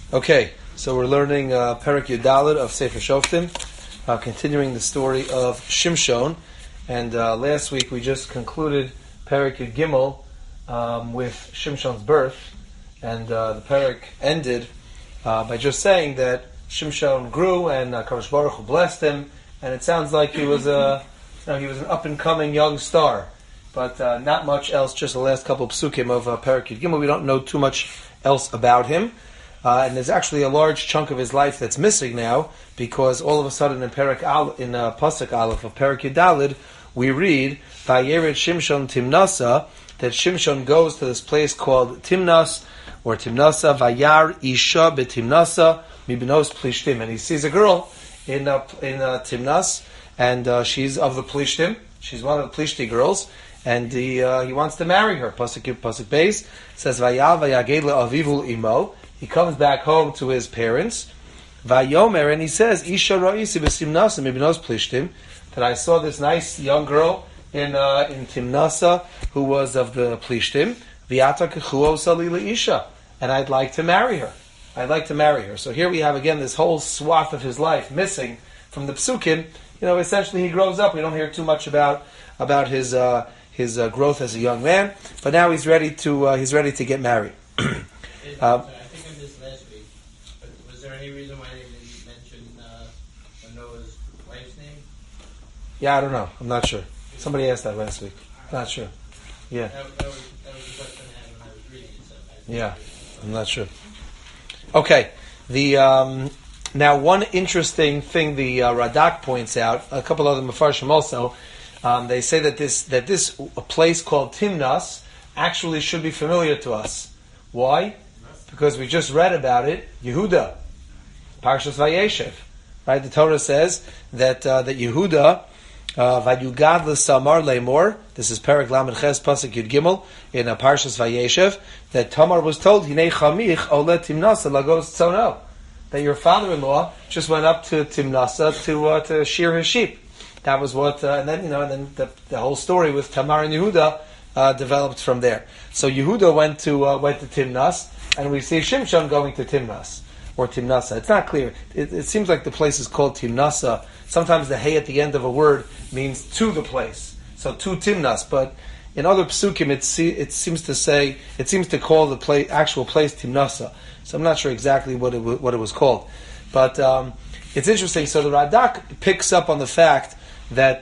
Okay, so we're learning Perek Yudalid of Sefer Shoftim, continuing the story of Shimshon, and last week we just concluded Perek Yud Gimel with Shimshon's birth, and the Perek ended by just saying that Shimshon grew and Kadosh Baruch Hu blessed him, and it sounds like he was he was an up and coming young star, but not much else. Just the last couple of psukim of Perek Yud Gimel. We don't know too much else about him. And there's actually a large chunk of his life that's missing now, because all of a sudden in Pasuk Aleph of Perek Yudalid, we read Vayered Shimshon Timnasa, that Shimshon goes to this place called Timnas or Timnasa, Vayar Isha beTimnasa mibenos Plishtim, and he sees a girl in Timnas, and she's of the Plishtim. She's one of the Plishti girls, and he wants to marry her. Pasuk Beis says Vayal Vayaged leAvivu Imo. He comes back home to his parents, Vayomer, and he says, Isha ra'isi b'Timnasa mibenos Plishtim, that I saw this nice young girl in Timnasa who was of the Plishtim, V'yata kechuo salila Isha, and I'd like to marry her. So here we have again this whole swath of his life missing from the psukim. Essentially he grows up. We don't hear too much about his growth as a young man, but now he's ready to get married. Any reason why they didn't mention Noah's wife's name? Yeah, I don't know. I'm not sure. Somebody asked that last week. Not sure. Yeah. That was the question I had when I was reading it. So yeah, I'm not sure. Okay. Now one interesting thing the Radak points out, a couple other Mefarshim also, they say that this place called Timnas actually should be familiar to us. Why? Because we just read about it. Yehuda. Parshas Vayeshev, right? The Torah says that Yehuda, Vayugad l'Samar le'mor. This is Perek Lamed Ches Pasuk Yud Gimel in Parshas Vayeshev. That Tamar was told, Hinei chamich ole Timnasa lagos tzono. That your father-in-law just went up to Timnasa to shear his sheep. That was what, and then the whole story with Tamar and Yehuda developed from there. So Yehuda went to Timnas, and we see Shimshon going to Timnas. Or Timnasa. It's not clear. It seems like the place is called Timnasa. Sometimes the hey at the end of a word means to the place. So to Timnas. But in other psukim, it seems to call the actual place Timnasa. So I'm not sure exactly what it was called. But it's interesting. So the Radak picks up on the fact that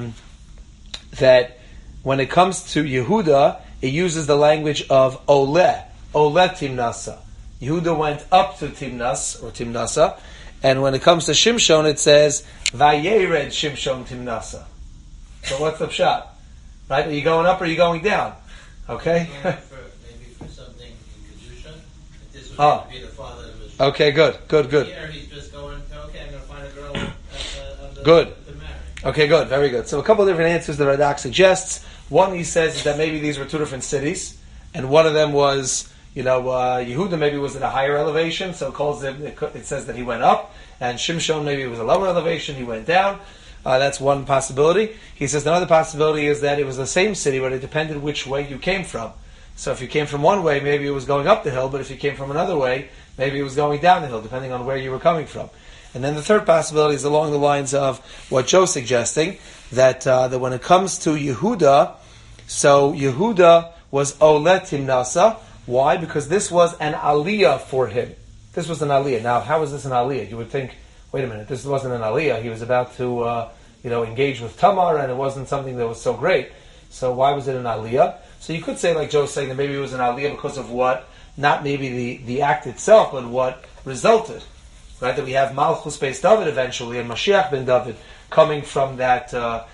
that when it comes to Yehuda, it uses the language of Ole Timnasa. Yehuda went up to Timnas, or Timnasa, and when it comes to Shimshon, it says, Vayered Shimshon Timnasa. So what's the pshat? Right? Are you going up or are you going down? Okay? Maybe for something in Kedusha, if this would be the father of his... Okay, good. Here he's just going, I'm going to find a girl good. to marry. Okay, good, very good. So a couple of different answers the Radak suggests. One, he says, is that maybe these were two different cities, and one of them was... Yehuda maybe was at a higher elevation, so it says that he went up, and Shimshon maybe was a lower elevation, he went down. That's one possibility. He says another possibility is that it was the same city, but it depended which way you came from. So if you came from one way, maybe it was going up the hill, but if you came from another way, maybe it was going down the hill, depending on where you were coming from. And then the third possibility is along the lines of what Joe's suggesting, that when it comes to Yehuda, so Yehuda was Ole Timnasa. Why? Because this was an aliyah for him. This was an aliyah. Now, how is this an aliyah? You would think, wait a minute, this wasn't an aliyah. He was about to, engage with Tamar, and it wasn't something that was so great. So why was it an aliyah? So you could say, like Joe's saying, that maybe it was an aliyah because of what, not maybe the act itself, but what resulted. Right? That we have Malchus Beis David eventually, and Mashiach ben David coming from that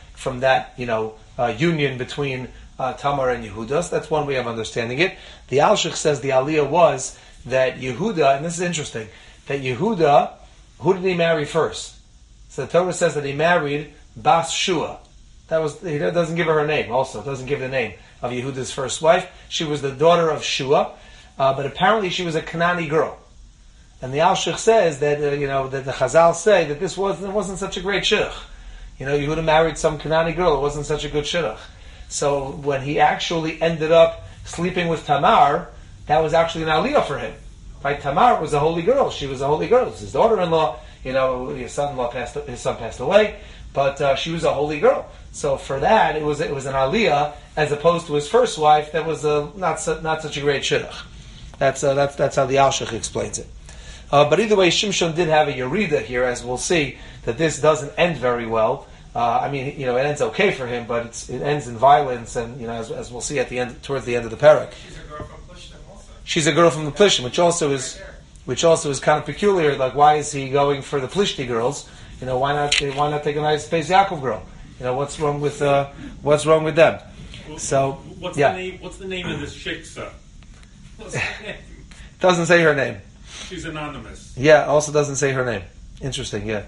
union between Tamar and Yehuda. So that's one way of understanding it. The Alshich says the aliyah was that Yehuda, and this is interesting, that Yehuda, who did he marry first? So the Torah says that he married Bas Shua. He doesn't give her name also. It doesn't give the name of Yehuda's first wife. She was the daughter of Shua, but apparently she was a Kanani girl. And the Alshich says that, that the Chazal say that it wasn't such a great shidduch. Yehuda married some Kanani girl. It wasn't such a good shidduch. So when he actually ended up sleeping with Tamar, that was actually an aliyah for him. Right? Tamar was a holy girl. She was a holy girl. It was his daughter-in-law. His son passed away, but she was a holy girl. So for that, it was an aliyah as opposed to his first wife. That was not such a great shidduch. That's how the Alshich explains it. But either way, Shimshon did have a yerida here, as we'll see that this doesn't end very well. It ends okay for him, but it ends in violence, and as we'll see towards the end of the parak. She's a girl from the Plishtim, which also is kind of peculiar. Like, why is he going for the Plishti girls? Why not take a nice Beis Yaakov girl? What's wrong with them? So, what's the name of this shiksa? Doesn't say her name. She's anonymous. Yeah, also doesn't say her name. Interesting. Yeah,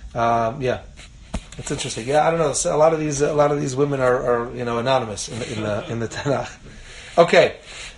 it's interesting. Yeah, I don't know. So a lot of these women are anonymous in the Tanakh. Okay.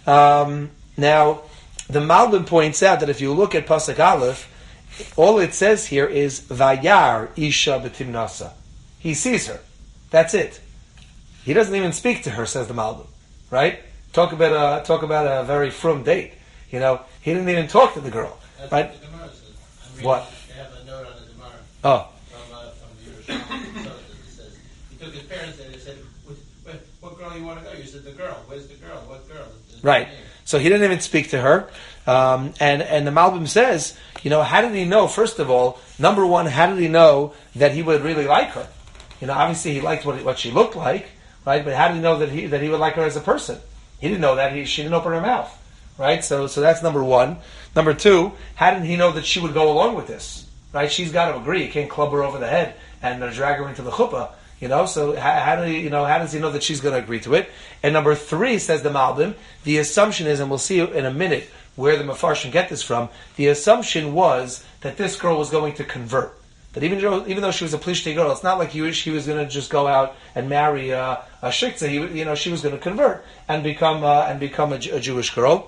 Now, the Malbim points out that if you look at Pasuk Aleph, all it says here is Vayar Isha B'Timnasa. He sees her. That's it. He doesn't even speak to her, says the Malbim. Right? Talk about a very frum date. He didn't even talk to the girl. That's right? What the Gemara says. What? They have a note on the Gemara. Oh. From the Yerushalmi. So it says he took his parents and they said, "What girl you want to go?" You said, "The girl." Where's the girl? What girl? Right. So he didn't even speak to her. And the Malbim says, how did he know? First of all, number one, how did he know that he would really like her? Obviously he liked what she looked like, right? But how did he know that he would like her as a person? He didn't know that. She didn't open her mouth, right? So that's number one. Number two, how did he know that she would go along with this? Right? She's got to agree. You can't club her over the head and drag her into the chuppah. So how does he know that she's going to agree to it? And number three, says the Malbim, the assumption is, and we'll see in a minute where the Mefarshim get this from, the assumption was that this girl was going to convert. That even though she was a Plishti girl, it's not like she was going to just go out and marry a shikza. She was going to convert and become a Jewish girl.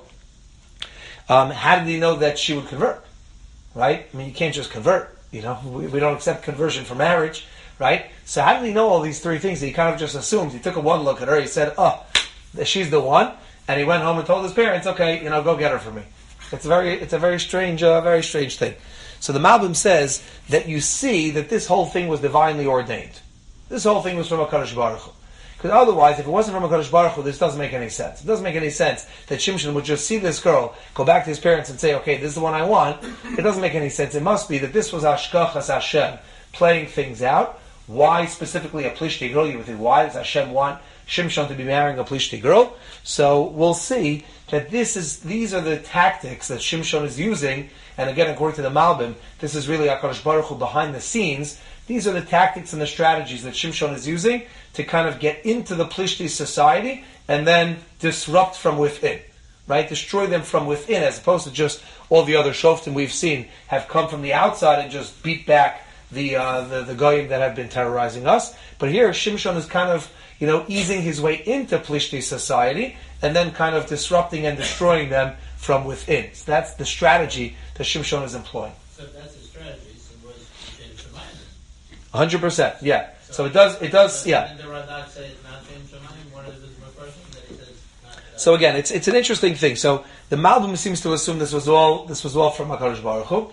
How did he know that she would convert? Right? You can't just convert. We don't accept conversion for marriage. Right? So how did he know all these three things? He kind of just assumed. He took one look at her. He said, she's the one. And he went home and told his parents, okay, go get her for me. It's a very strange thing. So the Malbim says that you see that this whole thing was divinely ordained. This whole thing was from HaKadosh Baruch Hu. Because otherwise, if it wasn't from HaKadosh Baruch Hu, this doesn't make any sense. It doesn't make any sense that Shimshon would just see this girl, go back to his parents and say, okay, this is the one I want. It doesn't make any sense. It must be that this was Hashkachas Hashem, playing things out. Why specifically a Plishti girl? You would think, why does Hashem want Shimshon to be marrying a Plishti girl? So we'll see that these are the tactics that Shimshon is using, and again, according to the Malbim, this is really HaKadosh Baruch Hu behind the scenes. These are the tactics and the strategies that Shimshon is using to kind of get into the Plishti society and then disrupt from within, right? Destroy them from within, as opposed to just all the other shoftim we've seen have come from the outside and just beat back the goyim that have been terrorizing us. But here, Shimshon is kind of easing his way into Plishti society and then kind of disrupting and destroying them from within. So that's the strategy that Shimshon is employing. So that's the strategy. So was James Shemayim? 100%. Yeah. So it does. Yeah. Did the Radak say it's not James Shemayim? One of his Mefarshim that he says not. So again, it's an interesting thing. So the Malbim seems to assume this was all from HaKadosh Baruch Hu.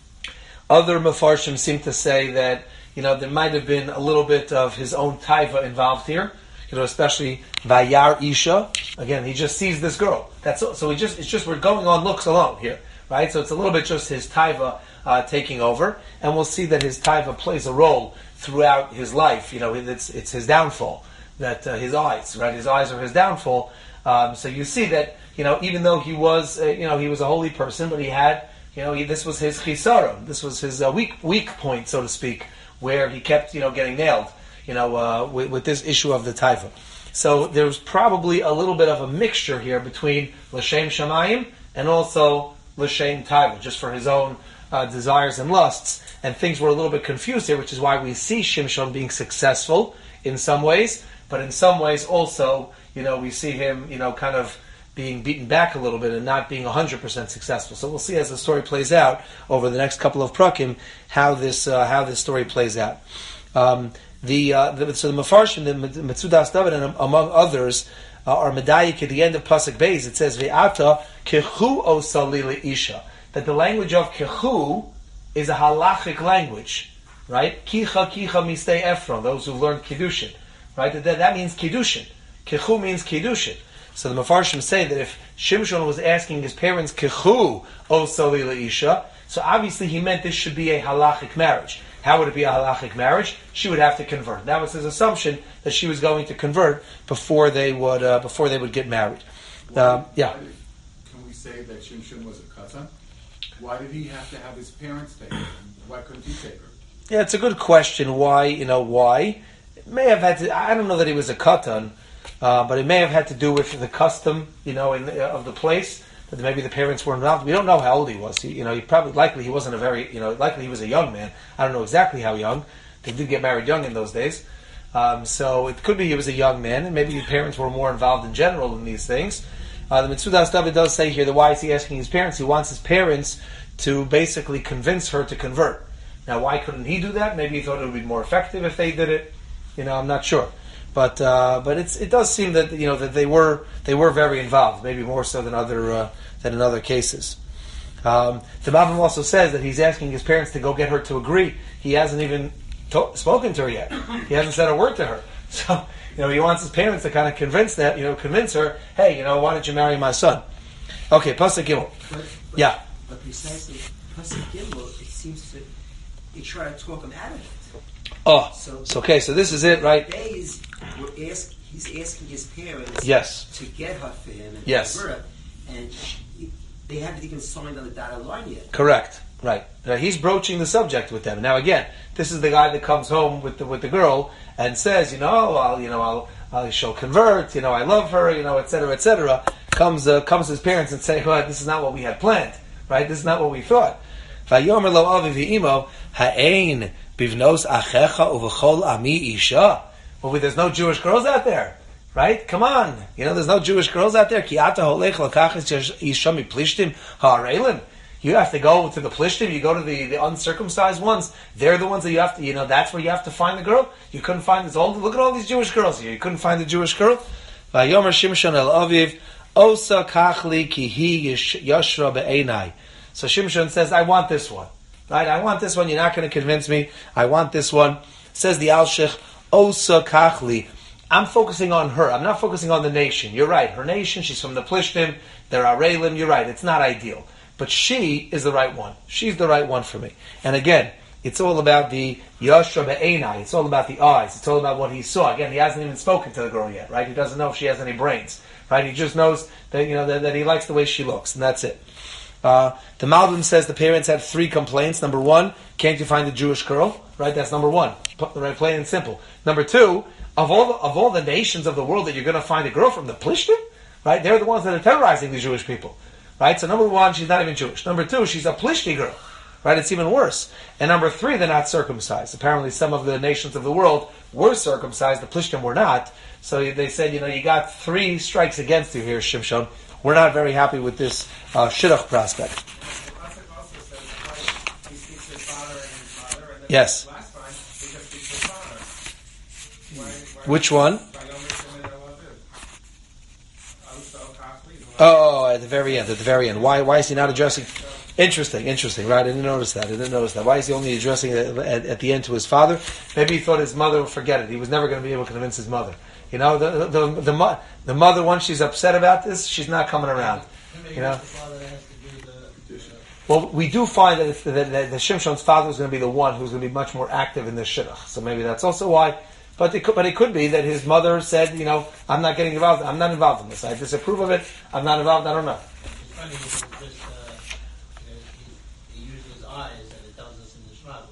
Other Mefarshim seem to say that there might have been a little bit of his own taiva involved here. Especially Vayar Isha. Again, he just sees this girl. That's all. So it's just we're going on looks alone here, right? So it's a little bit just his taiva taking over, and we'll see that his taiva plays a role throughout his life. It's his downfall. That his eyes, right? His eyes are his downfall. So you see that even though he was he was a holy person, but he had this was his chisaron. This was his weak point, so to speak, where he kept getting nailed. With this issue of the taiva. So there's probably a little bit of a mixture here between L'Shem Shamayim and also L'Shem Taiva, just for his own desires and lusts. And things were a little bit confused here, which is why we see Shimshon being successful in some ways, but in some ways also, we see him, kind of being beaten back a little bit and not being 100% successful. So we'll see as the story plays out over the next couple of prakim how this story plays out. So the Mefarshim, the Metzudas David, and among others, or Medayik at the end of Pasuk Beis, it says, Ve'ata kechu osalili isha. That the language of kechu is a halachic language, right? Kicha mistei Ephron, those who learned Kiddushin, right? That means Kiddushin. Kechu means Kiddushin. So the Mefarshim say that if Shimshon was asking his parents Kechu osalili isha, so obviously he meant this should be a halachic marriage. How would it be a halachic marriage? She would have to convert. That was his assumption, that she was going to convert before they would get married. Can we say that Shimshon was a katan? Why did he have to have his parents take her? Why couldn't he take her? Yeah, it's a good question. Why? Why? It may have had to. I don't know that he was a katan, but it may have had to do with the custom, of the place. That maybe the parents were involved. We don't know how old he was. He probably likely he wasn't likely he was a young man. I don't know exactly how young. They did get married young in those days, so it could be he was a young man, and maybe his parents were more involved in general in these things. The Mitzudas David does say here that why is he asking his parents? He wants his parents to basically convince her to convert. Now, why couldn't he do that? Maybe he thought it would be more effective if they did it. I'm not sure. But it does seem that that they were very involved, maybe more so than in other cases. The Malbim also says that he's asking his parents to go get her to agree. He hasn't even spoken to her yet. He hasn't said a word to her. So he wants his parents to kind of convince her, hey, why don't you marry my son? Okay, Pasuk Gimel. Yeah. But precisely, Pasuk Gimel, it seems to they try to talk him out of it. Oh, so this is it, right? He's asking his parents to get her for him and convert, and they haven't even signed on the dotted line yet. Correct, right. Now, he's broaching the subject with them. Now again, this is the guy that comes home with the girl and says, she'll convert, I love her, etc., etc. Comes his parents and say, well, this is not what we had planned, right? This is not what we thought. Vayomer lo avi v'imo ha'ein bivnos achecha uv'chol ami isha. Well, there's no Jewish girls out there, right? Come on, there's no Jewish girls out there. Ki ata holech lakachis isha mi plishtim ha'arelim. You have to go to the plishtim. You go to the uncircumcised ones. They're the ones that you have to. That's where you have to find the girl. You couldn't find this old. Look at all these Jewish girls here. You couldn't find the Jewish girl. Vayomer Shimshon el aviv osa kachli ki hi yashra be'enai. So Shimshon says, I want this one. Right? I want this one. You're not going to convince me. I want this one. Says the Alshich, Osa Kachli. I'm focusing on her. I'm not focusing on the nation. You're right. Her nation, she's from the Plishtim. They're Arelim. You're right. It's not ideal. But she is the right one. She's the right one for me. And again, it's all about the Yashra Be'enai. It's all about the eyes. It's all about what he saw. Again, he hasn't even spoken to the girl yet, right? He doesn't know if she has any brains, right? He just knows that, that he likes the way she looks, and that's it. The Malbim says the parents had 3 complaints. Number 1, can't you find a Jewish girl? Right, that's number 1. Right, plain and simple. Number 2, of all the nations of the world that you're going to find a girl from, the Plishtim, right? They're the ones that are terrorizing the Jewish people, right? So number 1, she's not even Jewish. Number 2, she's a Plishti girl, right? It's even worse. And number 3, they're not circumcised. Apparently, some of the nations of the world were circumcised. The Plishtim were not. So they said, you got 3 strikes against you here, Shimshon. We're not very happy with this shidduch prospect. Yes. Which one? Oh, at the very end. Why is he not addressing? Interesting, right? I didn't notice that. Why is he only addressing it at the end to his father? Maybe he thought his mother would forget it. He was never going to be able to convince his mother. The mother, once she's upset about this, she's not coming around. Well, we do find that the Shimshon's father is going to be the one who's going to be much more active in this shidduch. So maybe that's also why. But it could be that his mother said, I'm not getting involved. I'm not involved in this. I disapprove of it. I'm not involved. I don't know. It's funny, he uses his eyes, and it tells us in the Shema,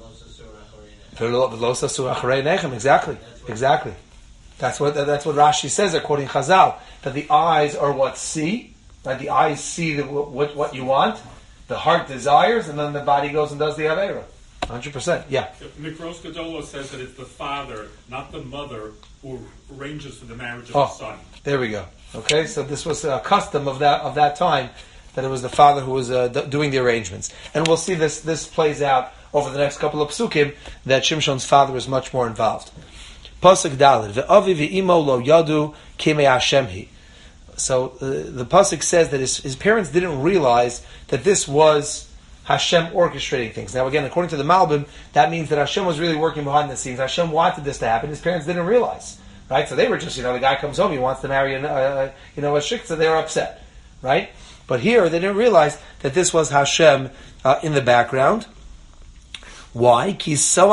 V'lo sasur acharei nechem. Exactly. That's what Rashi says according to Chazal, that the eyes are what see, right? The eyes see what you want, the heart desires, and then the body goes and does the Aveira. 100%, yeah. Mikros Gedolah says that it's the father, not the mother, who arranges for the marriage of the son. There we go. Okay, so this was a custom of that time, that it was the father who was doing the arrangements. And we'll see this plays out over the next couple of psukim, that Shimshon's father is much more involved. Pasuk Daled, ve'avi ve'imo lo yadu kimei Hashem hi. the pasuk says that his parents didn't realize that this was Hashem orchestrating things. Now again, according to the Malbim, that means that Hashem was really working behind the scenes. Hashem wanted this to happen. His parents didn't realize, right? So they were just, the guy comes home, he wants to marry a shiksa, they were upset, right? But here, they didn't realize that this was Hashem in the background. Why? Because he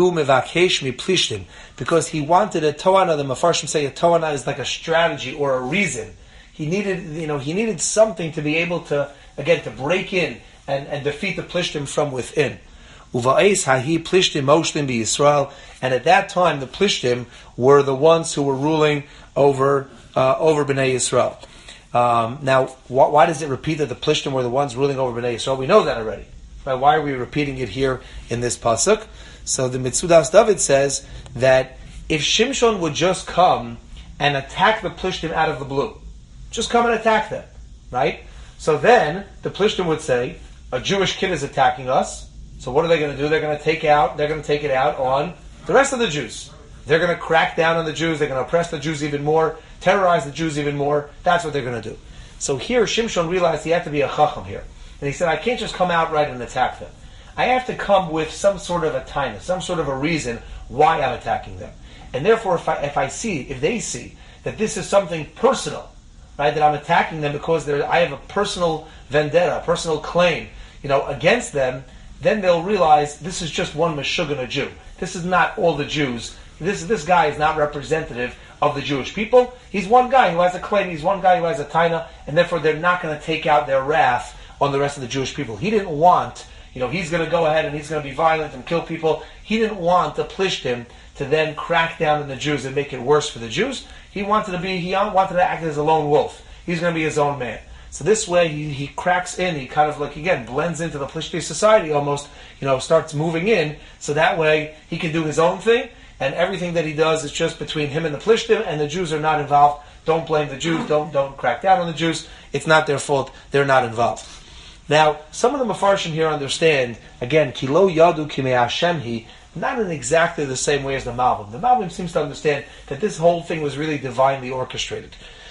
wanted a toana. The Mefarshim say a toana is like a strategy or a reason. He needed something to be able to, again, to break in and defeat the Plishtim from within. And at that time, the Plishtim were the ones who were ruling over Bnei Yisrael. Now, why does it repeat that the Plishtim were the ones ruling over Bnei Yisrael? We know that already. Right? Why are we repeating it here in this pasuk? So the Mitzudas David says that if Shimshon would just come and attack the Plishtim out of the blue, just come and attack them, right? So then the Plishtim would say, a Jewish kid is attacking us. So what are they going to do? They're going to take it out on the rest of the Jews. They're going to crack down on the Jews. They're going to oppress the Jews even more, terrorize the Jews even more. That's what they're going to do. So here, Shimshon realized he had to be a chacham here. And he said, I can't just come outright and attack them. I have to come with some sort of a taina, some sort of a reason why I'm attacking them. And therefore, if they see that this is something personal, right, that I'm attacking them because I have a personal vendetta, a personal claim, against them, then they'll realize this is just one Meshuggah, a Jew. This is not all the Jews. This guy is not representative of the Jewish people. He's one guy who has a claim. He's one guy who has a taina, and therefore they're not going to take out their wrath on the rest of the Jewish people. He didn't want, he's going to go ahead and he's going to be violent and kill people. He didn't want the Plishtim to then crack down on the Jews and make it worse for the Jews. He wanted to act as a lone wolf. He's going to be his own man. So this way he cracks in, he kind of blends into the Plishti society almost, starts moving in, so that way he can do his own thing, and everything that he does is just between him and the Plishtim, and the Jews are not involved. Don't blame the Jews, don't crack down on the Jews. It's not their fault, they're not involved. Now, some of the Mefarshim here understand, again, Kilo Yadu Kimei Hashem Hi, not in exactly the same way as the Malbim. The Malbim seems to understand that this whole thing was really divinely orchestrated.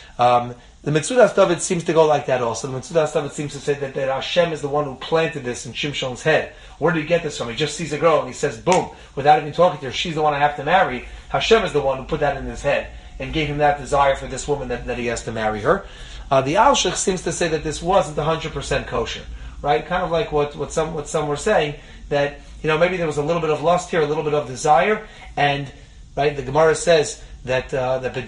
The Mitzudas David seems to go like that also. The Mitzudas David seems to say that Hashem is the one who planted this in Shimshon's head. Where did he get this from? He just sees a girl and he says, boom, without even talking to her, she's the one I have to marry. Hashem is the one who put that in his head and gave him that desire for this woman that he has to marry her. The Alshich seems to say that this wasn't 100% kosher, right? Kind of like what some were saying, that maybe there was a little bit of lust here, a little bit of desire, and right, the Gemara says that so that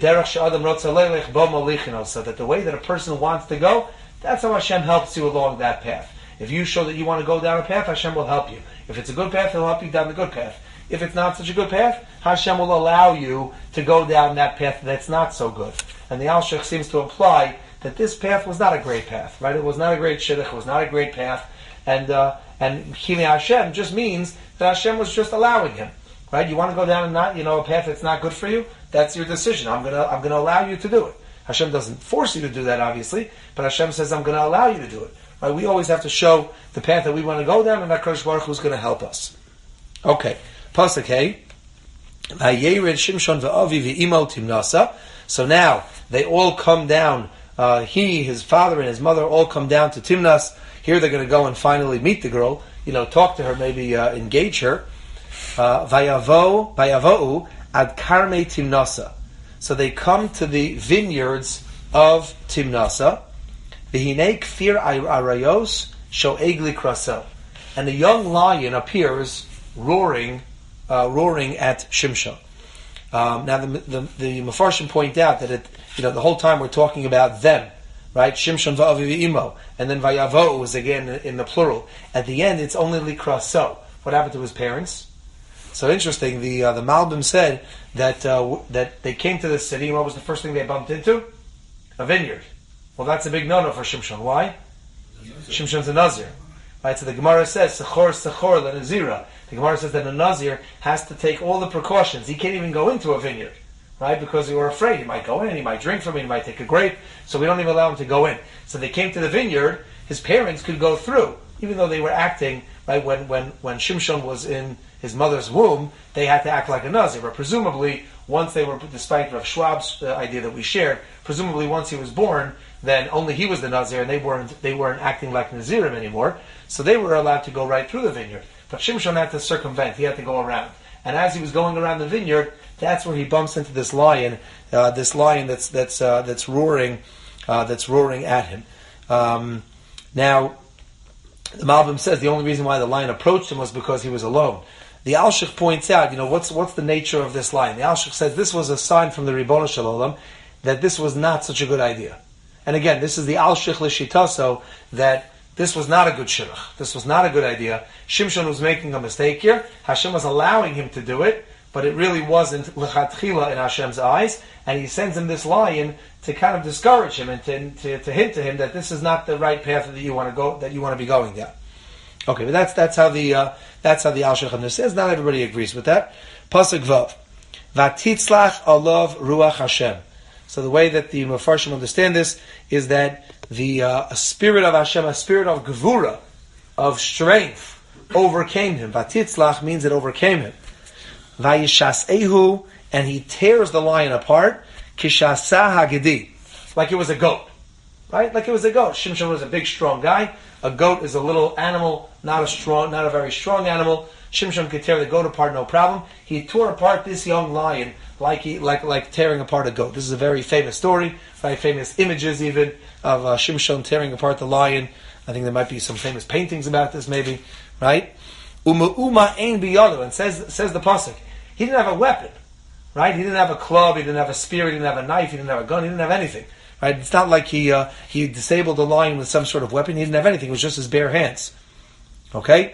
the way that a person wants to go, that's how Hashem helps you along that path. If you show that you want to go down a path, Hashem will help you. If it's a good path, He'll help you down the good path. If it's not such a good path, Hashem will allow you to go down that path that's not so good. And the Alshich seems to imply that this path was not a great path, right? It was not a great shidduch, it was not a great path, and Kimei Hashem just means that Hashem was just allowing him, right? You want to go down a path that's not good for you? That's your decision. I'm gonna allow you to do it. Hashem doesn't force you to do that, obviously, but Hashem says, I'm gonna allow you to do it. Right? We always have to show the path that we want to go down, and HaKadosh Baruch Hu is going to help us. Okay, pasuk hey. Shimshon v'avi v'imo timnasa. So now they all come down. He, his father, and his mother all come down to Timnas. Here they're going to go and finally meet the girl. Talk to her, maybe engage her. Vayavo'u ad karmei Timnasa. So they come to the vineyards of Timnasa. V'hinei kfir arayos sho'egli krasel. And a young lion appears roaring at Shimshon. Now the Mefarshim point out that the whole time we're talking about them, right? Shimshon va'avi v'imo, and then vayavo'u is again in the plural. At the end, it's only likraso. What happened to his parents? So interesting. The Malbim said that they came to the city, and what was the first thing they bumped into? A vineyard. Well, that's a big no-no for Shimshon. Why? Shimshon's a Nazir. Right, so the Gemara says, Sechor le-Nazira. The Gemara says that a Nazir has to take all the precautions. He can't even go into a vineyard, right? Because they were afraid. He might go in, he might drink from it, he might take a grape. So we don't even allow him to go in. So they came to the vineyard. His parents could go through, even though they were acting, right, when Shimshon was in his mother's womb, they had to act like a Nazir. But presumably, once they were, despite Rav Schwab's idea that we shared, presumably once he was born, then only he was the Nazir, and they weren't acting like Nazirim anymore, so they were allowed to go right through the vineyard. But Shimshon had to circumvent; he had to go around. And as he was going around the vineyard, that's where he bumps into this lion that's roaring at him. Now, the Malbim says the only reason why the lion approached him was because he was alone. The Alshich points out, what's the nature of this lion? The Alshich says this was a sign from the Ribono Shel Olam that this was not such a good idea. And again, this is the Alshich L'Shitaso, that this was not a good shidduch. This was not a good idea. Shimshon was making a mistake here. Hashem was allowing him to do it, but it really wasn't l'chatchila in Hashem's eyes. And he sends him this lion to kind of discourage him and to hint to him that this is not the right path that you want to go, that you want to be going down. Okay, but that's how the Alshich understands. Not everybody agrees with that. Pasuk Vav, Vatitzlach alav ruach Hashem. So the way that the Mefarshim understand this is that the spirit of Hashem, a spirit of gevura, of strength, overcame him. Vatitzlach means it overcame him. Vayishas'ehu, and he tears the lion apart. Kishasa hagedi, like it was a goat, right? Like it was a goat. Shimshon was a big, strong guy. A goat is a little animal, not a very strong animal. Shimshon could tear the goat apart, no problem. He tore apart this young lion like tearing apart a goat. This is a very famous story, very famous images even of Shimshon tearing apart the lion. I think there might be some famous paintings about this, maybe, right? Uma ein biyado, and says the pasuk, he didn't have a weapon, right? He didn't have a club, he didn't have a spear, he didn't have a knife, he didn't have a gun, he didn't have anything, right? It's not like he disabled the lion with some sort of weapon. He didn't have anything. It was just his bare hands. Okay.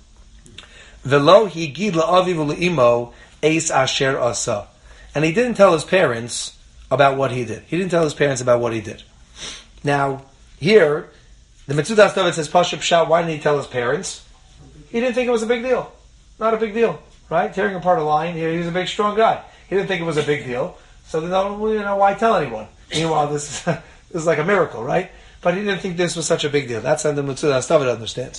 Velo higid la'aviv u'le'imo eis asher asa. And he didn't tell his parents about what he did. He didn't tell his parents about what he did. Now, here, the Metzudas David says, Pashup Shah, why didn't he tell his parents? He didn't think it was a big deal. Not a big deal, right? Tearing apart a lion, he was a big, strong guy. He didn't think it was a big deal. So, why tell anyone? Meanwhile, this is like a miracle, right? But he didn't think this was such a big deal. That's how the Metzudas David understands.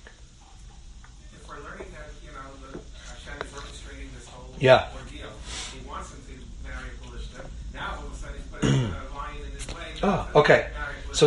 If we're learning that, that Hashem is orchestrating this whole ordeal, he wants him to marry Pelishtim. Now, all of a sudden, he's putting a lion in his way. Oh, okay. So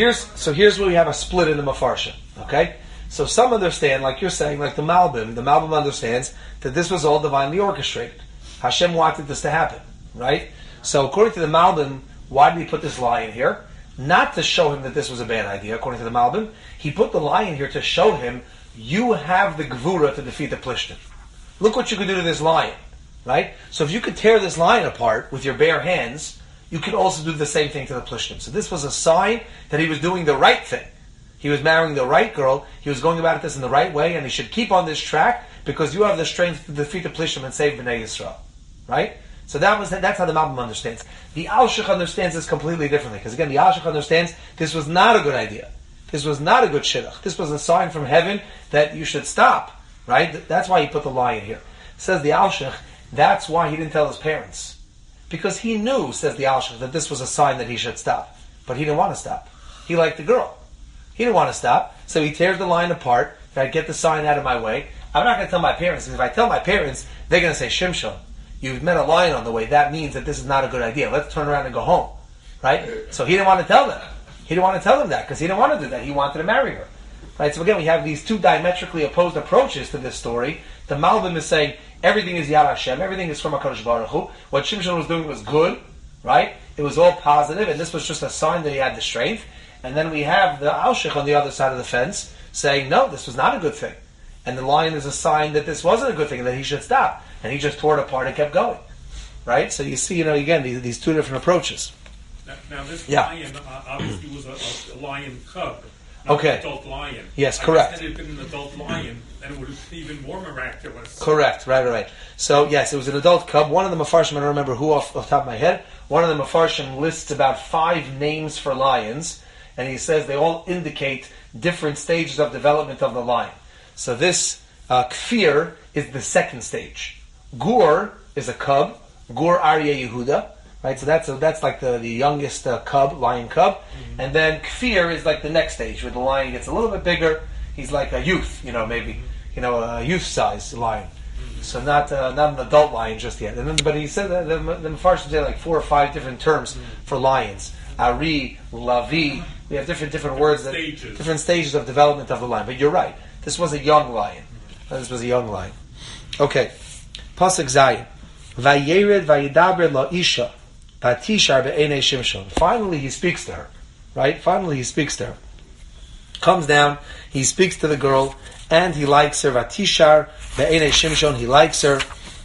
here's where we have a split in the Mefarshim. Okay, so some understand, like you're saying, like the Malbim understands that this was all divinely orchestrated. Hashem wanted this to happen, right? So according to the Malbim, why did he put this lion here? Not to show him that this was a bad idea. According to the Malbim, he put the lion here to show him you have the gevura to defeat the Plishtim. Look what you could do to this lion, right? So if you could tear this lion apart with your bare hands, you could also do the same thing to the Plishtim. So this was a sign that he was doing the right thing. He was marrying the right girl. He was going about this in the right way, and he should keep on this track because you have the strength to defeat the Plishtim and save Bnei Yisrael, right? So that's how the Malbim understands. The Alshich understands this completely differently, because again, the Alshich understands this was not a good idea. This was not a good shidduch. This was a sign from heaven that you should stop, right? That's why he put the lion here. Says the Alshich, that's why he didn't tell his parents. Because he knew, says the Alshich, that this was a sign that he should stop. But he didn't want to stop. He liked the girl. He didn't want to stop, so he tears the lion apart, that I get the sign out of my way. I'm not going to tell my parents, because if I tell my parents, they're going to say, Shimshon, you've met a lion on the way. That means that this is not a good idea. Let's turn around and go home. Right? So he didn't want to tell them. He didn't want to tell them that because he didn't want to do that. He wanted to marry her. Right? So again, we have these two diametrically opposed approaches to this story. The Malbim is saying everything is Yad Hashem. Everything is from HaKadosh Baruch Hu. What Shimshon was doing was good. Right? It was all positive, and this was just a sign that he had the strength. And then we have the Alshich on the other side of the fence saying, no, this was not a good thing. And the lion is a sign that this wasn't a good thing, that he should stop. And he just tore it apart and kept going. Right? So you see, again, these two different approaches. Now this lion obviously was a lion cub, not an adult lion. Yes, correct. Had it been an adult lion, then it would have been even more miraculous. Correct, right. So, yes, it was an adult cub. One of the Mefarshim, I don't remember who off the top of my head, one of the Mefarshim lists about 5 names for lions, and he says they all indicate different stages of development of the lion. So this Kfir is the second stage. Gur is a cub. Gur Aryeh Yehuda, right? So that's like the youngest lion cub. Mm-hmm. And then Kfir is like the next stage, where the lion gets a little bit bigger. He's like a youth, maybe, a youth-sized lion. So not an adult lion just yet. And then, but he said that the Mefarshim say like 4 or 5 different terms for lions. Ari, Lavi. We have different words, different stages of development of the lion. But you're right. This was a young lion. Okay. Pasuk Zayin. Vayered vayidaber la isha. Patishar be'enei Shimshon. Finally he speaks to her. Right? Finally he speaks to her. Comes down, he speaks to the girl, and he likes her. Vatishar be'enei Shimshon. He likes her.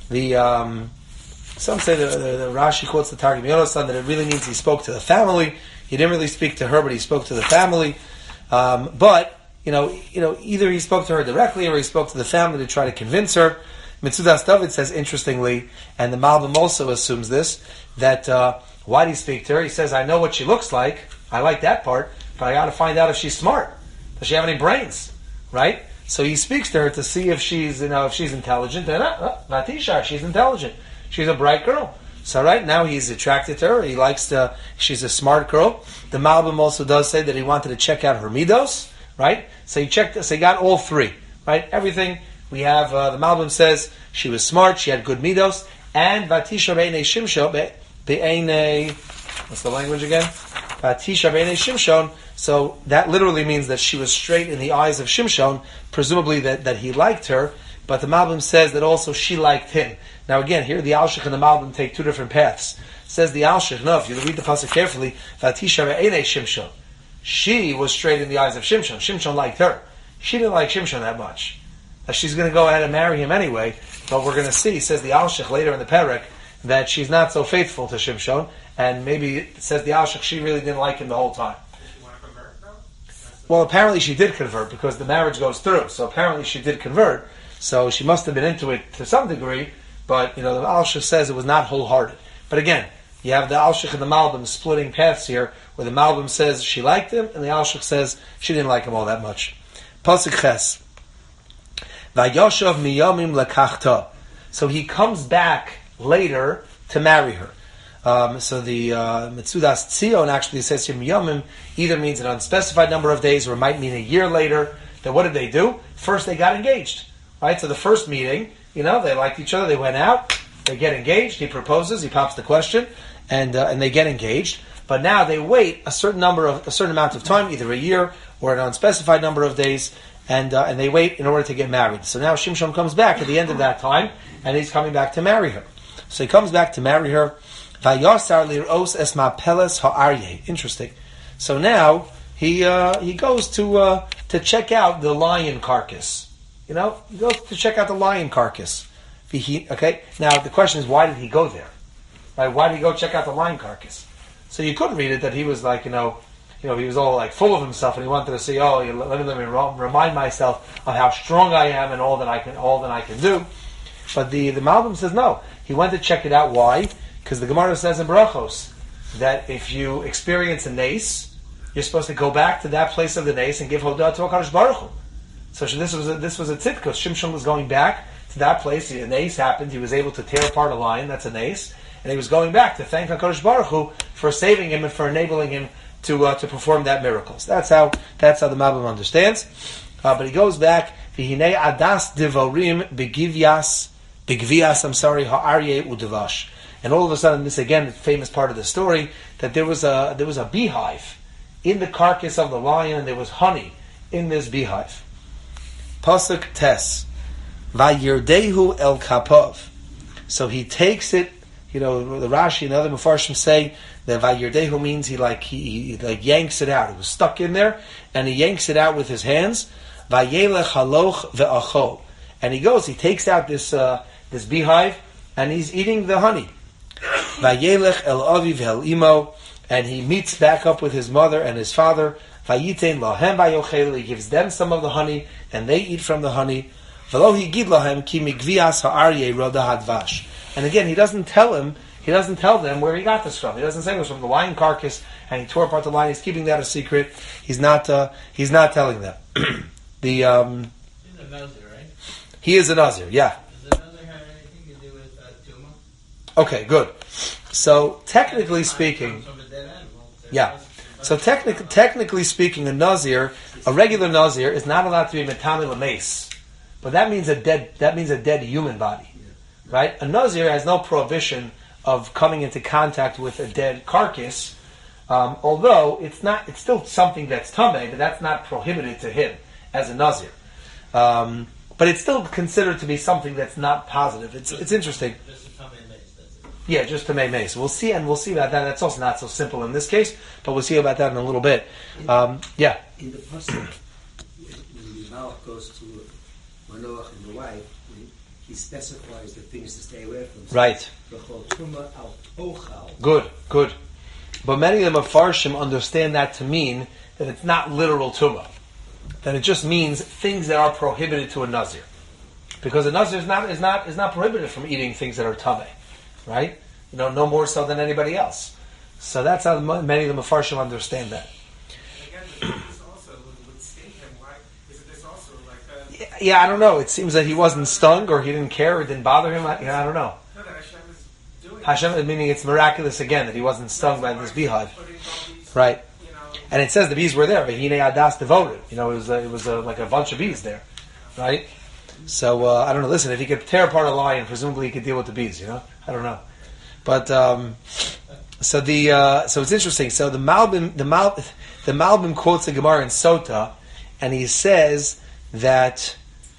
Some say the Rashi quotes the Targum Yonasan that it really means he spoke to the family. He didn't really speak to her, but he spoke to the family. But either he spoke to her directly or he spoke to the family to try to convince her. Mitzudas David says, interestingly, and the Malbim also assumes this, that why did he speak to her? He says, I know what she looks like. I like that part, but I got to find out if she's smart. Does she have any brains? Right? So he speaks to her to see if she's intelligent. And Natishar, she's intelligent. She's a bright girl. So right now he's attracted to her. He likes she's a smart girl. The Malbim also does say that he wanted to check out her midos. Right? So he got all 3. Right? Everything. We have, the Malbim says she was smart, she had good midos, and Vatisha be'enei Shimshon, what's the language again? Vatisha be'enei Shimshon, so that literally means that she was straight in the eyes of Shimshon, presumably that he liked her, but the Malbim says that also she liked him. Now again, here the Alshich and the Malbim take 2 different paths. Says the Alshich, no, if you read the pasuk carefully, Vatisha be'enei Shimshon. She was straight in the eyes of Shimshon. Shimshon liked her. She didn't like Shimshon that much. She's going to go ahead and marry him anyway, but we're going to see, says the Alshich later in the Perek, that she's not so faithful to Shimshon, and maybe, says the Alshich, she really didn't like him the whole time. Did she want to convert, though? Well, apparently she did convert, because the marriage goes through, so apparently she did convert, so she must have been into it to some degree, but, the Alshich says it was not wholehearted. But again, you have the Alshich and the Malbim splitting paths here, where the Malbim says she liked him, and the Alshich says she didn't like him all that much. Pasuk Ches. Vayoshav miyamim lekachta. So he comes back later to marry her. So the Mitzudas Tzion actually says here miyamim either means an unspecified number of days or it might mean a year later. Then what did they do? First they got engaged. Right? So the first meeting, they liked each other, they went out, they get engaged, he proposes, he pops the question, and they get engaged. But now they wait a certain amount of time, either a year or an unspecified number of days, and they wait in order to get married. So now Shimshon comes back at the end of that time, and he's coming back to marry her. So he comes back to marry her. Vayasar liros es mapeles ha'aryeh. Interesting. So now he goes to check out the lion carcass. He goes to check out the lion carcass. Okay. Now the question is, why did he go there? Right? Why did he go check out the lion carcass? So you could read it that he was like, he was all like full of himself, and he wanted to say, let me remind myself of how strong I am and all that I can do. But the Malbim says no. He went to check it out. Why? Because the Gemara says in Brachos that if you experience a nace, you're supposed to go back to that place of the nace and give hodah to HaKadosh Baruch Hu. So this was a tzit, because Shimshon was going back to that place. A nace happened. He was able to tear apart a lion. That's a nace. And he was going back to thank HaKadosh Baruch Hu for saving him and for enabling him to perform that miracles. That's how the Malbim understands. But he goes back. V'hinei adas divorim begvias ha'aryeh u'devash. And all of a sudden, this again, the famous part of the story, that there was a beehive in the carcass of the lion, and there was honey in this beehive. Pasuk Tes. Vayirdehu el kapov. So he takes it. The Rashi and other Mefarshim say that Vayirdehu means he yanks it out. It was stuck in there, and he yanks it out with his hands. Vayelech haloch ve'acho. And he takes out this beehive, and he's eating the honey. Vayelech el aviv el imo, and he meets back up with his mother and his father. Vayitein lahem vayochel, he gives them some of the honey, and they eat from the honey. V'lo higid lahem ki migvias ha'aryeh roda hadvash. And again, he doesn't tell them where he got this from. He doesn't say it was from the lion carcass, and he tore apart the lion. He's keeping that a secret. He's not telling them. He's a Nazir, right? He is a Nazir, yeah. Does the Nazir have anything to do with Tumah? Okay, good. So, technically speaking, yeah. So, technically speaking, a regular Nazir is not allowed to be metamil mace. but that means a dead human body, right? A nazir has no prohibition of coming into contact with a dead carcass, although it's still something that's tameh, but that's not prohibited to him as a nazir. But it's still considered to be something that's not positive. It's interesting. Yeah, just tameh mace. We'll see about that. That's also not so simple in this case, but we'll see about that in a little bit. Yeah. In the pasuk, when the Malach goes to Manoach and the wife, he specifies the things to stay away from. Right. Good. But many of the Mefarshim understand that to mean that it's not literal tumah. That it just means things that are prohibited to a nazir, because a nazir is not prohibited from eating things that are tameh, right? No more so than anybody else. So that's how many of the Mefarshim understand that. Again, this also would sting him. Why isn't this also like a... Yeah, I don't know. It seems that he wasn't stung, or he didn't care, or it didn't bother him. I don't know. No, that Hashem is doing. Hashem, meaning it's miraculous again that he wasn't stung by this beehive, right? And it says the bees were there. V'hinei adas devoted. It was like a bunch of bees there, right? So I don't know. Listen, if he could tear apart a lion, presumably he could deal with the bees. I don't know. But so it's interesting. So the Malbim quotes the Gemara in Sota, and he says that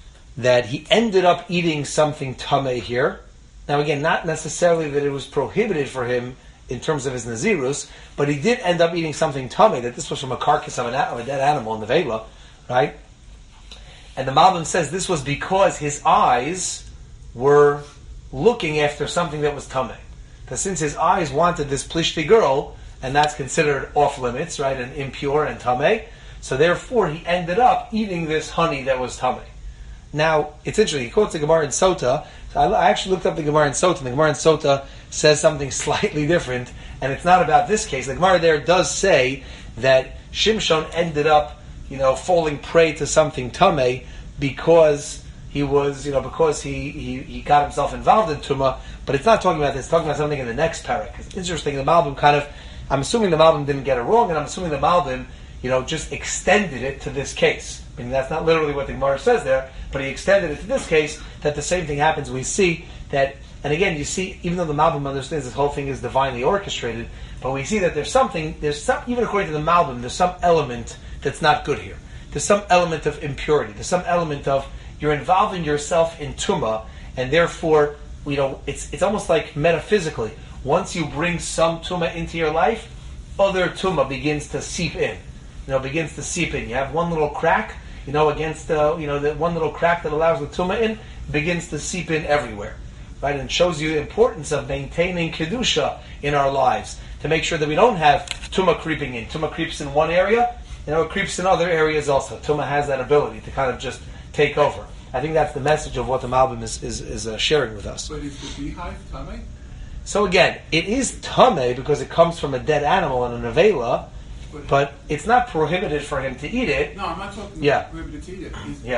he ended up eating something tameh here. Now again, not necessarily that it was prohibited for him in terms of his Nazirus, but he did end up eating something tameh, that this was from a carcass of a dead animal in the Vela, right? And the Malbim says this was because his eyes were looking after something that was tameh. That since his eyes wanted this Plishti girl, and that's considered off limits, right, and impure and tameh, so therefore he ended up eating this honey that was tameh. Now, it's interesting, he quotes the Gemara in Sota. So I actually looked up the Gemara in Sota, and the Gemara in Sota says something slightly different, and it's not about this case. The Gemara there does say that Shimshon ended up, falling prey to something tameh because he was, because he got himself involved in tumah. But it's not talking about this. It's talking about something in the next parak. It's interesting. The Malbim I'm assuming the Malbim didn't get it wrong, and I'm assuming the Malbim, just extended it to this case. I mean, that's not literally what the Gemara says there, but he extended it to this case, that the same thing happens. We see that, and again, you see, even though the Malbim understands this whole thing is divinely orchestrated, but we see that there's some, even according to the Malbim, there's some element that's not good here. There's some element of impurity. There's some element of, you're involving yourself in tumah, and therefore, it's almost like metaphysically, once you bring some tumah into your life, other tumah begins to seep in. You have one little crack, against the one little crack that allows the tumah in, begins to seep in everywhere, right? And it shows you the importance of maintaining kedusha in our lives to make sure that we don't have tumah creeping in. Tumah creeps in one area, it creeps in other areas also. Tumah has that ability to kind of just take over. I think that's the message of what the Malbim is sharing with us. But is the beehive tameh? So again, it is tameh because it comes from a dead animal in a nevela, but it's not prohibited for him to eat it. No, I'm not talking about prohibited to eat it.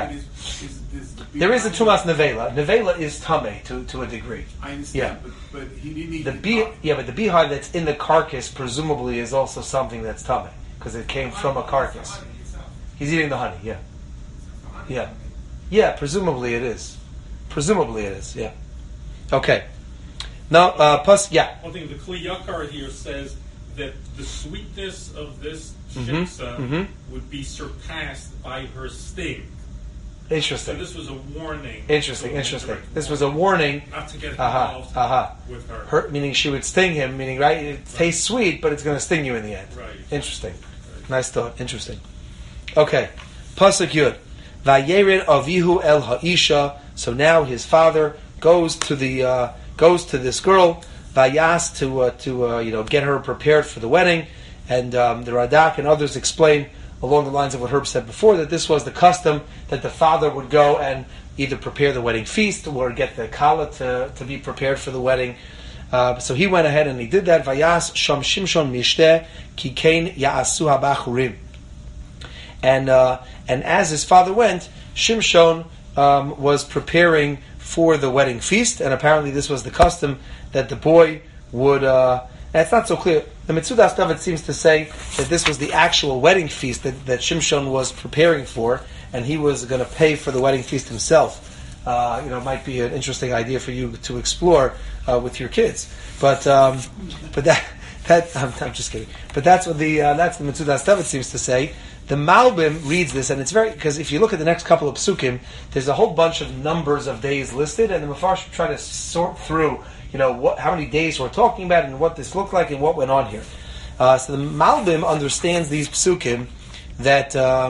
There is a tumas nevela. Nevela is tameh to a degree. I understand, but he didn't eat but the beehive that's in the carcass presumably is also something that's tameh because it came from a carcass. He's eating the honey. Yeah. Presumably it is. Yeah. Okay. Now, One thing, the Kli Yakar here says that the sweetness of this shiksa would be surpassed by her sting. Interesting. So this was a warning. Interesting. This was a warning not to get involved with her. Meaning she would sting him, meaning, right, it tastes sweet, but it's going to sting you in the end. Right. Interesting. Right. Nice thought. Interesting. Okay. Pasuk Yud. Vayered avihu el ha'isha. So now his father goes to this girl, Vayas, to get her prepared for the wedding, and the Radak and others explain along the lines of what Herb said before, that this was the custom that the father would go and either prepare the wedding feast or get the kala to be prepared for the wedding. So he went ahead and he did that. Vayas sham Shimshon mishteh ki kein ya'asu habachurim. And as his father went, Shimshon was preparing for the wedding feast, and apparently this was the custom that the boy would. And it's not so clear. The Mitzudas David seems to say that this was the actual wedding feast that Shimshon was preparing for, and he was going to pay for the wedding feast himself. might be an interesting idea for you to explore with your kids. But I'm just kidding. But that's what that's the Metzudas Tevet seems to say. The Malbim reads this, and it's because if you look at the next couple of psukim, there's a whole bunch of numbers of days listed, and the Mefarshim try to sort through, how many days we're talking about, and what this looked like, and what went on here. So the Malbim understands these psukim that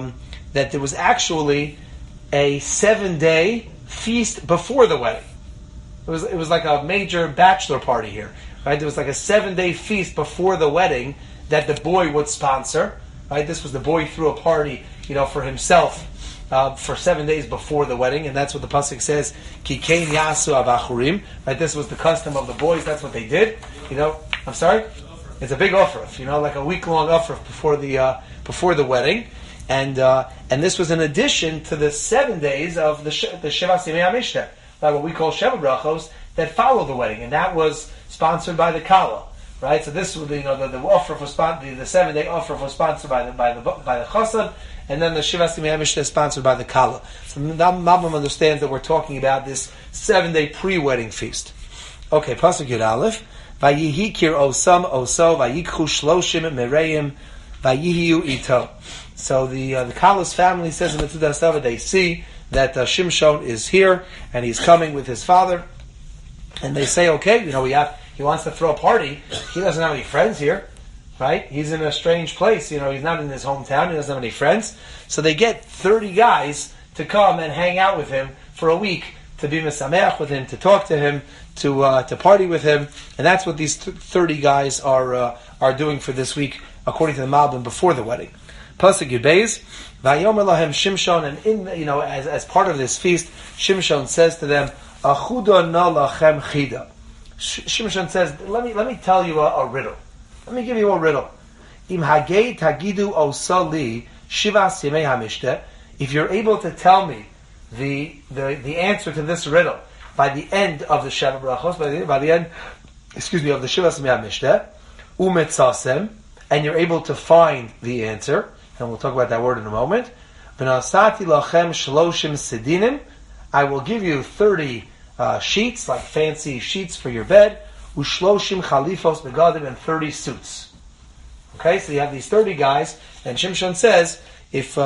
there was actually a 7-day feast before the wedding. It was like a major bachelor party here, right? There was like a 7-day feast before the wedding that the boy would sponsor. Right, this was the boy threw a party, for himself for 7 days before the wedding, and that's what the pasuk says. Ki kein yasu abachurim. Right, this was the custom of the boys. That's what they did. I'm sorry, it's a big offer. Like a week-long offer before the wedding, and this was in addition to the 7 days of the Sheva Simei HaMishteh, what we call Sheva Brachos, that follow the wedding, and that was sponsored by the Kala. Right, so this was the offer for the 7-day offer was sponsored by the Chassan, and then the Shiva Simei HaMishteh is sponsored by the Kala. So the Malbim understands that we're talking about this 7-day pre-wedding feast. Okay, pasuk Yud Aleph. Vayihi kir osam oso vayikchu shloshim mereim vayihiu ito. So the Kala's family says in the Metzudas Tevet they see that Shimshon is here and he's coming with his father, and they say, okay, he wants to throw a party. He doesn't have any friends here, right? He's in a strange place. He's not in his hometown. He doesn't have any friends. So they get 30 guys to come and hang out with him for a week, to be mesameach with him, to talk to him, to party with him. And that's what these 30 guys are doing for this week, according to the Malbim, before the wedding. Pasuk Yud Beis, Vayomer lahem Shimshon, and as part of this feast, Shimshon says to them, Achuda na lachem chida. Shimshon says, let me tell you a riddle. Let me give you a riddle. Im hagei tagidu osali shivas yemei hamishte. If you're able to tell me the answer to this riddle by the end of the Sheva Brachos, by the end, of the Shivas yemei hamishte, umetzasem, and you're able to find the answer, and we'll talk about that word in a moment. V'nasati lachem shloshim sedinim. I will give you 30 sheets, like fancy sheets for your bed, ushloshim chalifos begadim, and 30 suits. Okay, so you have these 30 guys, and Shimshon says, if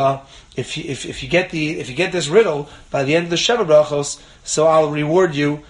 you get this riddle by the end of the Sheva Brachos, so I'll reward you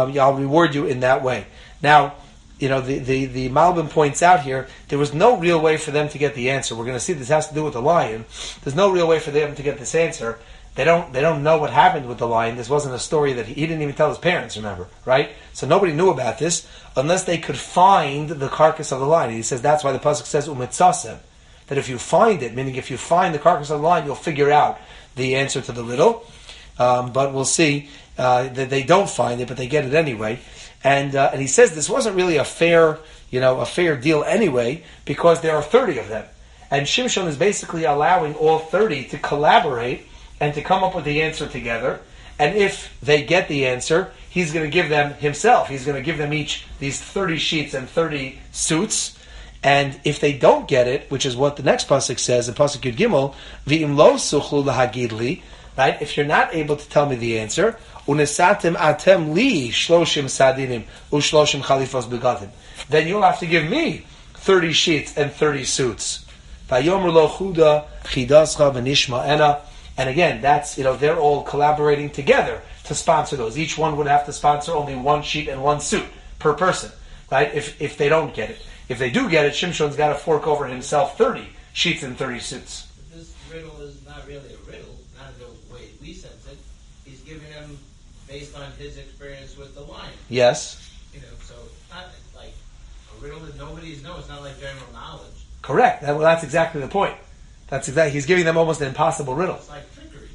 in that way. Now, the Malbim points out here, there was no real way for them to get the answer. We're going to see this has to do with the lion. There's no real way for them to get this answer. They don't know what happened with the lion. This wasn't a story that he didn't even tell his parents, remember, right? So nobody knew about this unless they could find the carcass of the lion. He says that's why the pasuk says umetzasem, that if you find it, meaning if you find the carcass of the lion, you'll figure out the answer to the riddle. But we'll see that they don't find it, but they get it anyway. And he says this wasn't really a fair deal anyway, because there are 30 of them, and Shimshon is basically allowing all 30 to collaborate and to come up with the answer together. And if they get the answer, he's going to give them himself. He's going to give them each these 30 sheets and 30 suits. And if they don't get it, which is what the next pasuk says in pasuk Yud Gimel, v'im lo suchlu lahagid li, right? If you're not able to tell me the answer, unesatim atem li shloshim sadinim ushloshim chalifos begadim, then you'll have to give me 30 sheets and 30 suits. Vayomer lo chuda chidascha v'nishma ena. And again, that's, they're all collaborating together to sponsor those. Each one would have to sponsor only 1 sheet and 1 suit per person, right? If they don't get it. If they do get it, Shimshon's got to fork over himself 30 sheets and 30 suits. But this riddle is not really a riddle, not the way we sense it. He's giving them based on his experience with the lion. Yes. So it's not like a riddle that nobody knows. It's not like general knowledge. Correct. That's exactly the point. That's exactly. He's giving them almost an impossible riddle. It's like trickery.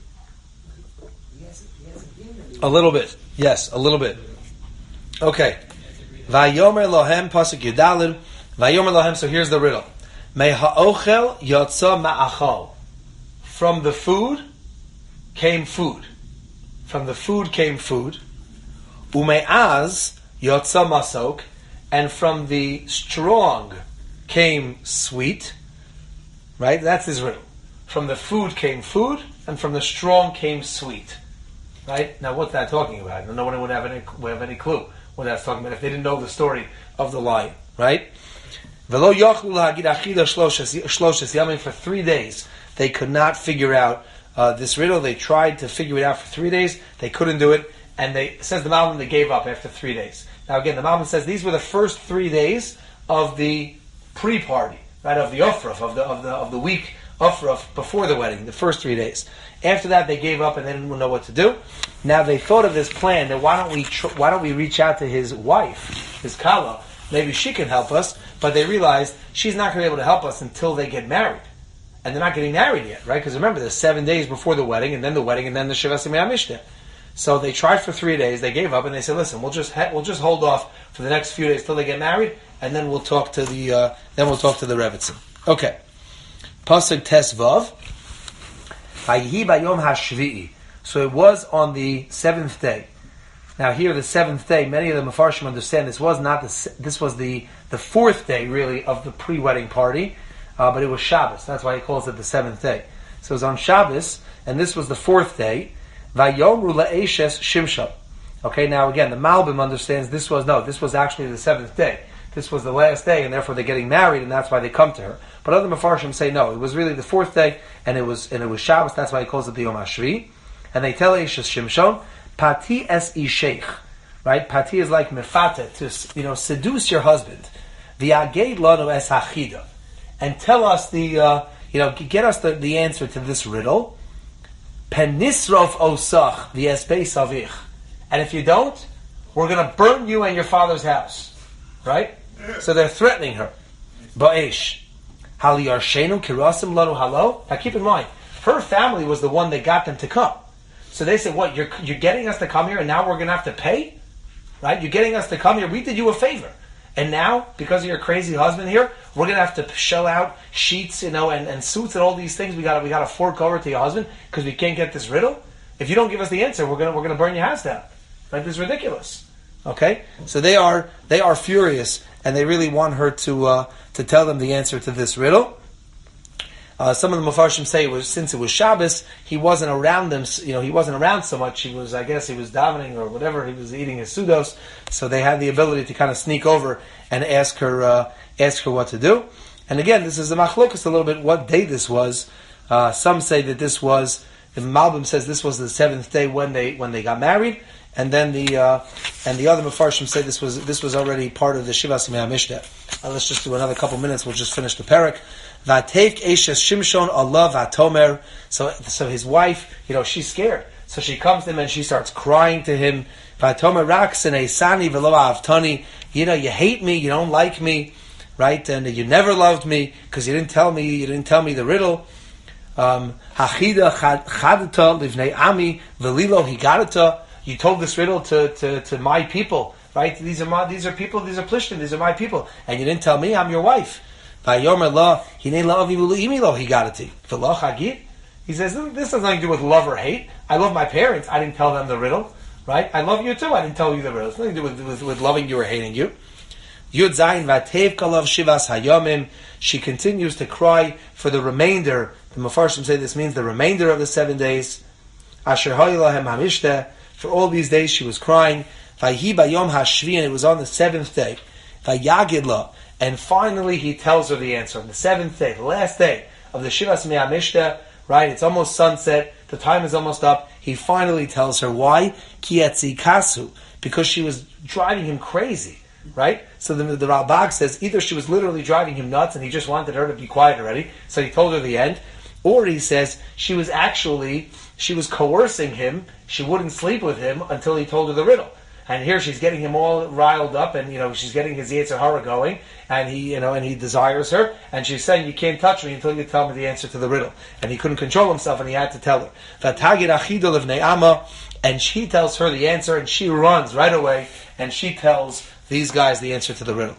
A little bit. Yes, a little bit. Okay. Vayomer lohem pasuk Yudalid. Vayomer lohem. So here's the riddle. Me ha'ochel yotza ma'achal. From the food came food. From the food came food. Ume'az yotza masok. And from the strong came sweet. Right? That's his riddle. From the food came food, and from the strong came sweet. Right? Now, what's that talking about? No one would have any clue what that's talking about if they didn't know the story of the lion. Right? For 3 days, they could not figure out this riddle. They tried to figure it out for 3 days. They couldn't do it. And says the Malbim, they gave up after 3 days. Now again, the Malbim says these were the first 3 days of the pre-party, right? Of the Ofruf, of the week Ofruf before the wedding, the first 3 days. After that, they gave up and they didn't know what to do. Now they thought of this plan that why don't we reach out to his wife, his Kala? Maybe she can help us. But they realized she's not going to be able to help us until they get married, and they're not getting married yet, right? Because remember, there's 7 days before the wedding, and then the wedding, and then the Shivas Yimei HaMishta. So they tried for 3 days. They gave up, and they said, "Listen, we'll just hold off for the next few days till they get married, and then we'll talk to the Rebbetzin." Okay, Pasuk Tes Vav. Vayihi bayom hashvi'i. So it was on the 7th day. Now here, the 7th day, many of the Mefarshim understand this was the 4th day, really, of the pre-wedding party, but it was Shabbos. That's why he calls it the 7th day. So it was on Shabbos, and this was the 4th day. Vayomru la'eshes Shimshon. Okay, now again, the Malbim understands this was actually the 7th day. This was the last day, and therefore they're getting married, and that's why they come to her. But other Mefarshim say no, it was really the 4th day, and it was Shabbos. That's why he calls it the Yom HaShvi. And they tell Eshes Shimshon, Pati es isheich, right? Pati is like mefate, to seduce your husband. V'yaged lanu es hachida, and tell us get us the answer to this riddle. Penisrof osach v'esbeis avich, and if you don't, we're going to burn you and your father's house, right? So they're threatening her. Ba'esh hali yarshenu kirasim lanu halo. Now keep in mind, her family was the one that got them to come. So they said, "What? You're getting us to come here, and now we're going to have to pay, right? You're getting us to come here. We did you a favor, and now because of your crazy husband here, we're going to have to shell out sheets, and suits and all these things. We got to fork over to your husband because we can't get this riddle. If you don't give us the answer, we're going to burn your house down. Like this is ridiculous." Okay, so they are furious, and they really want her to tell them the answer to this riddle. Some of the Mefarshim say since it was Shabbos, he wasn't around them. He wasn't around so much. He was davening or whatever. He was eating his sudos. So they had the ability to kind of sneak over and ask her what to do. And again, this is a machlokus a little bit what day this was. Some say that this was, the Malbim says this was the 7th day when they got married, and then the other Mefarshim say this was already part of the Shivas Yimei HaMishta. Let's just do another couple minutes. We'll just finish the parak. Vateik Eshes Shimshon Allah Vatomer. So his wife, she's scared. So she comes to him and she starts crying to him. Vatomer Raksen Esani Velo Avtani. You hate me, you don't like me, right? And you never loved me because you didn't tell me the riddle. Hachida Chadata Livnei Ami Velilo Higadata. You told this riddle to my people, right? These are Plishtim, these are my people, and you didn't tell me. I'm your wife. He says this has nothing to do with love or hate. I love my parents. I didn't tell them the riddle, right? I love you too. I didn't tell you the riddle. It's nothing to do with loving you or hating you. Yud Zayin Vatev Kalav Shivas Hayomim. She continues to cry for the remainder. The Mefarshim say this means the remainder of the 7 days. Asher Haylahem Hamishte. For all these days she was crying. Vayhi Bayom Hashvi, and it was on the 7th day. Vayagidla, and finally he tells her the answer on the 7th day, the last day of the Shivas Yimei HaMishta. Right, it's almost sunset. The time is almost up. He finally tells her why. Ki etzikasu, because she was driving him crazy. Right? So the Ralbag says either she was literally driving him nuts and he just wanted her to be quiet already, so he told her the end, or he says she was coercing him. She wouldn't sleep with him until he told her the riddle. And here she's getting him all riled up, and she's getting his Yetzer Hara going, and he desires her, and she's saying, "You can't touch me until you tell me the answer to the riddle." And he couldn't control himself, and he had to tell her. Vatagid achidol of Ne'ama, and she tells her the answer, and she runs right away, and she tells these guys the answer to the riddle.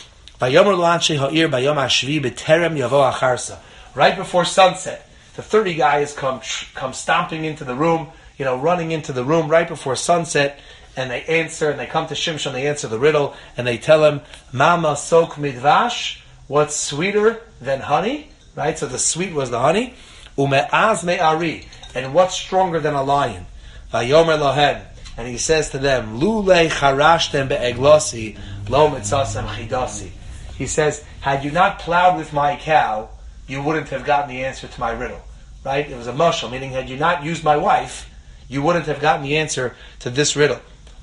Right before sunset, the 30 guys come stomping into the room, running into the room right before sunset, and they answer, and they come to Shimshon, they answer the riddle, and they tell him, Mama sok midvash, what's sweeter than honey? Right? So the sweet was the honey. Ume'az me'ari, and what's stronger than a lion? Vayomer lohem, and he says to them, Lule charashtem be'eglosi, lo mitzasem chidasi. He says, had you not plowed with my cow, you wouldn't have gotten the answer to my riddle. Right? It was a mashal, meaning had you not used my wife, you wouldn't have gotten the answer to this riddle.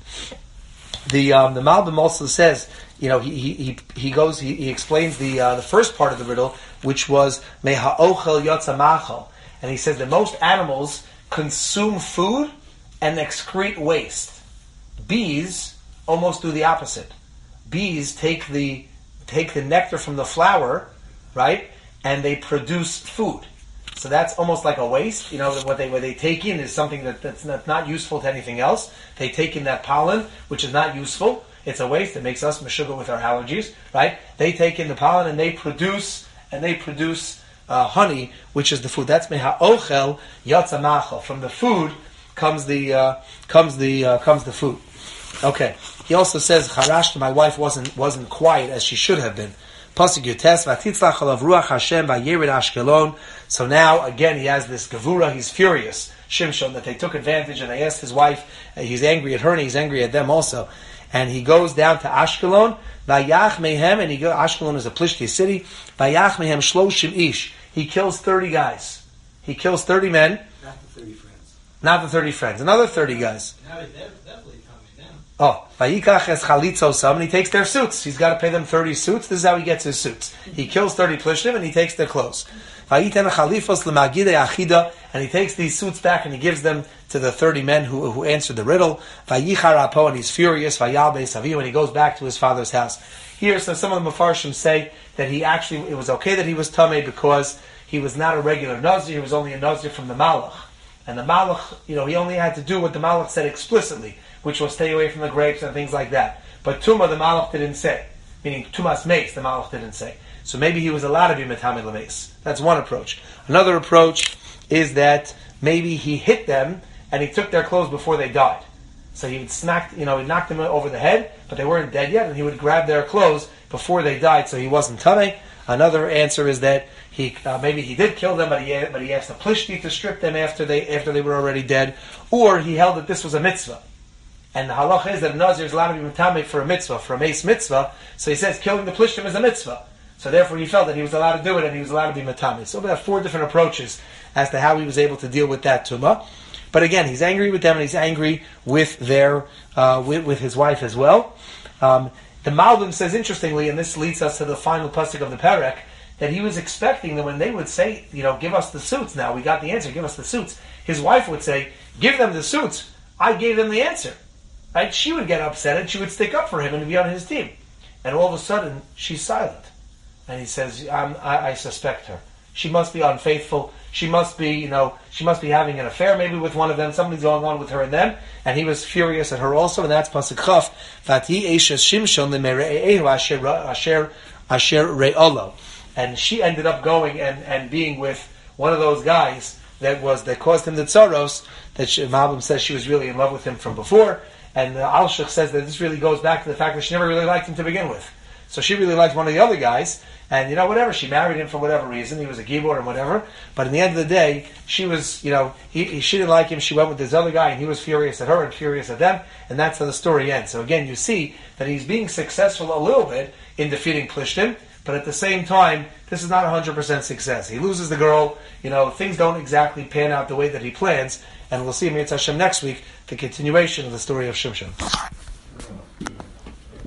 The Malbim also says, he explains the first part of the riddle, which was meha'ochel yotza machal, and he says that most animals consume food and excrete waste. Bees almost do the opposite. Bees take the nectar from the flower, right, and they produce food. So that's almost like a waste. What they take in is something that's not useful to anything else. They take in that pollen, which is not useful. It's a waste. It makes us meshuggah with our allergies, right? They take in the pollen and they produce honey, which is the food. That's meha'ochel yatsa machal. From the food comes the food. Okay. He also says, Harash, my wife wasn't quiet as she should have been. Pasuk Yutes, Vatitzlach alav ruach Hashem vayered Ashkelon. So now, again, he has this gevura, he's furious, Shimshon, that they took advantage and they asked his wife, he's angry at her and he's angry at them also. And he goes down to Ashkelon, Vayach mehem, and Ashkelon is a Plishti city, Vayach mehem shloshim ish. He kills 30 guys. He kills 30 men. Not the 30 friends. Not the 30 friends. Another 30 guys. Now he's definitely coming down. Oh, Vayikach es chalitzosam, and he takes their suits. He's got to pay them 30 suits. This is how he gets his suits. He kills 30 plishtim and he takes their clothes. Vayiten chalifos lemagidei achida, and he takes these suits back and he gives them to the 30 men who answered the riddle. Vayichar apo, and he's furious. Vayalbe saviu, and he goes back to his father's house. Here, so some of the Mefarshim say that it was okay that he was tamei because he was not a regular Nazir, he was only a Nazir from the Malach. And the Malach, he only had to do what the Malach said explicitly, which was stay away from the grapes and things like that. But Tumah, the Malach didn't say. Meaning, Tumas Meis, the Malach didn't say. So maybe he was allowed to be Metamid L'Meis. That's one approach. Another approach is that maybe he hit them and he took their clothes before they died. So he knocked them over the head, but they weren't dead yet, and he would grab their clothes before they died, so he wasn't Tameh. Another answer is that maybe he did kill them, but he asked the Plishti to strip them after they were already dead, or he held that this was a mitzvah. And the halach is that a Nazir is allowed to be Metameh for a mitzvah, for a mace mitzvah, so he says killing the Plishtim is a mitzvah. So therefore he felt that he was allowed to do it and he was allowed to be Metameh. So we have 4 different approaches as to how he was able to deal with that Tumah. But again, he's angry with them and he's angry with their with his wife as well. The Malbim says, interestingly, and this leads us to the final pasuk of the Perek, that he was expecting that when they would say, give us the suits now, we got the answer, give us the suits, his wife would say, give them the suits, I gave them the answer. Right? She would get upset and she would stick up for him and be on his team. And all of a sudden, she's silent. And he says, I suspect her. She must be unfaithful. She must be having an affair maybe with one of them. Something's going on with her and them. And he was furious at her also. And that's Pasuk Chaf. Vati Eishes Shimshon lemere'ehu asher re'olo. And she ended up going and being with one of those guys that caused him the tzaros, that Malbim says she was really in love with him from before. And Al-Shich says that this really goes back to the fact that she never really liked him to begin with. So she really liked one of the other guys, and whatever, she married him for whatever reason, he was a gibor and whatever, but in the end of the day, she was, she didn't like him, she went with this other guy, and he was furious at her and furious at them, and that's how the story ends. So again, you see that he's being successful a little bit in defeating Plishtim, but at the same time, this is not 100% success. He loses the girl, things don't exactly pan out the way that he plans, and we'll see Mitzvah Hashem next week, the continuation of the story of Shimshon.